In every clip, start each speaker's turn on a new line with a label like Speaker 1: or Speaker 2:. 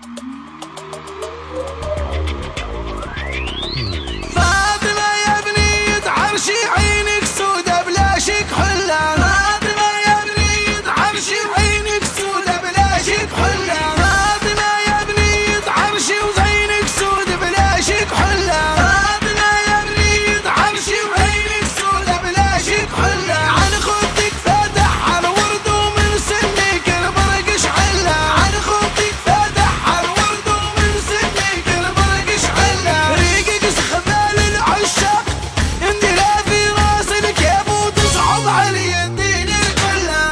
Speaker 1: فاطمة يا بنية عرشي عينك سودة بلا شك حلة. فاطمة يا بنية عرشي وعينك سودة بلا شك حلة. فاطمة يا بنية عرشي وزينك سودة بلا شك حلة. فاطمة يا بنية عرشي وعينك سودة بلا شك حلة. عن خدك فاتح على ورد ومن سنك البرق شعلة. عن خدك فاتح على ورد ومن سنك البرق شعلة. ريقك سخبال العشاق اندلع في راس الكيف وتصعب علي الدين الكلة.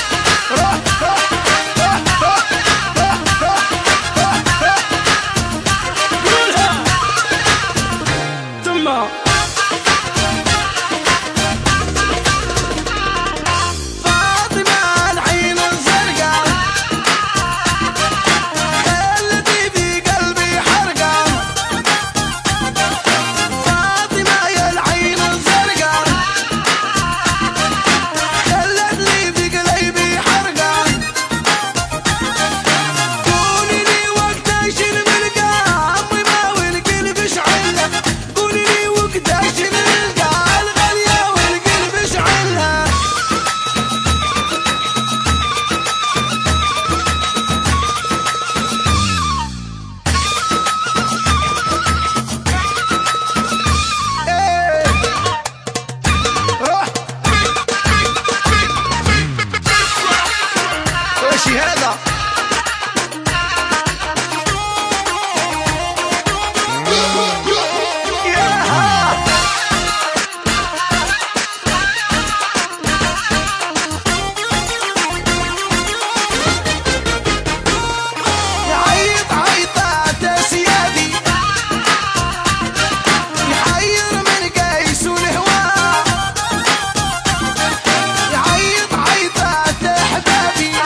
Speaker 1: قولها ثم هذا يعيط عيطات سيادي يحير من قيس والهوى. يعيط عيطات احبابي